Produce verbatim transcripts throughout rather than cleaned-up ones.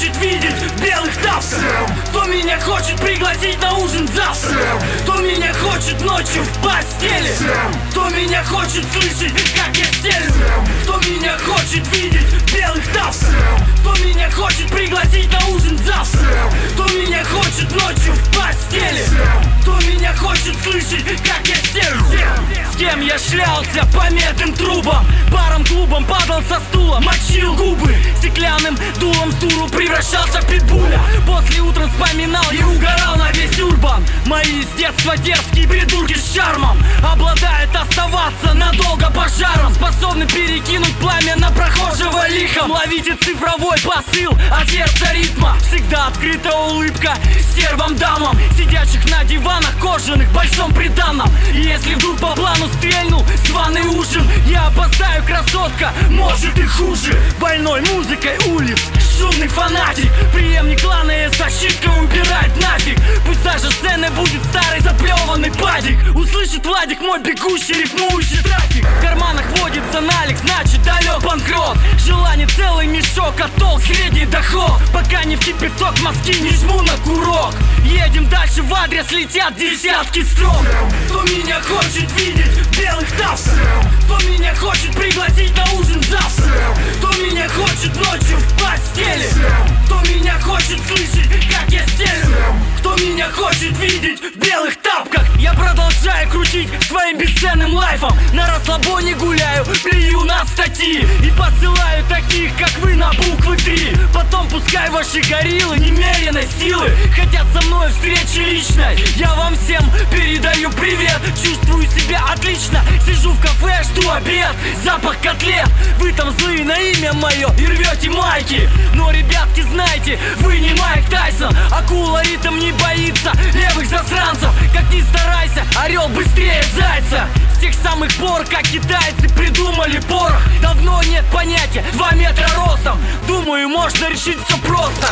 хочет видеть в белых тапках, кто меня хочет пригласить на ужин завтра, кто меня хочет ночью в постели, кто меня хочет слышать, как я стелю, кто меня хочет видеть в белых тапках, кто меня хочет пригласить на ужин завтра, кто меня хочет ночью в постели, кто меня хочет слышать, как я стелю. С кем я шлялся по медным трубам, баром, клубом, падал со стула, мочил губы стеклянным дулом, с дуру превращался в питбуля. После утром вспоминал и угорал на весь урбан. Мои с детства дерзкие придурки с шармом обладают оставаться надолго пожаром, способны перекинуть пламя на прохожего лихом. Ловите цифровой посыл от сердца ритма. Всегда открытая улыбка стервам дамам, сидящих на диванах кожаных в большом приданном. И если вдруг по плану стрельнул званый ужин, я опоздаю, красотка, может и хуже. Больной музыкой улиц, шумный фанатик, преемник клана и со щиткой убирает нафиг. Пусть даже сценой будет старый заплеванный падик, услышит Владик мой бегущий рифмующий трафик. В карманах водится налик, значит далек банкрот. Желание целый мешок, а толк средний доход. Пока не в кипяток мозги не жму на курок. Едем дальше, в адрес летят десятки строк. Кто меня хочет видеть в белых тапках, кто меня хочет пригласить на ужин завтра, кто меня хочет ночью в постели, кто меня хочет слышать, как я стелю, кто меня хочет видеть в белых тапках. Я продолжаю крутить своим бесценным лайфом, на расслабоне гуляю, плюю на статьи и посылаю таких, как вы, на буквы три. Потом пускай ваши гориллы немеренной силы хотят со мной встречи личной. Я вам всем передаю привет, чувствую себя отлично. Сижу в кафе, жду обед, запах котлет. Вы там злые на имя мое и рвете майки. Но, ребятки, знайте, вы не Майк Тайсон. Акула ритм не боится левых засранцев. Как ни старайся, орел быстрее зайца. С тех самых пор, как китайцы придумали порох, давно нет понятия два метра ростом. Думаю, можно решить все просто.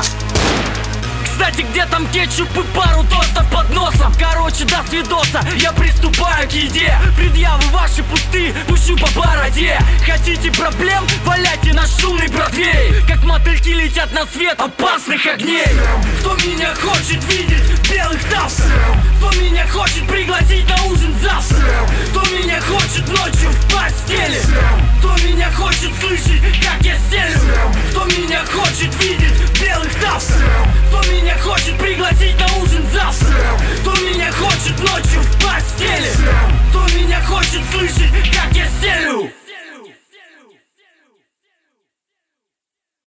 Кстати, где там кетчуп и пару тостов под носом? Короче, до свидоса, я приступаю к еде. Предъявы ваши пустые, пущу по бороде. Хотите проблем? Валяйте на шумный Бродвей. Как мотыльки летят на свет опасных огней. Кто меня хочет видеть в белых тапках, кто меня хочет пригласить на ужин завтра, кто меня хочет ночью в постели, кто меня хочет слышать, как я стелю, кто меня хочет видеть в белых тапках, кто меня хочет пригласить на ужин завтра, кто меня хочет ночью в постели, кто меня хочет слышать,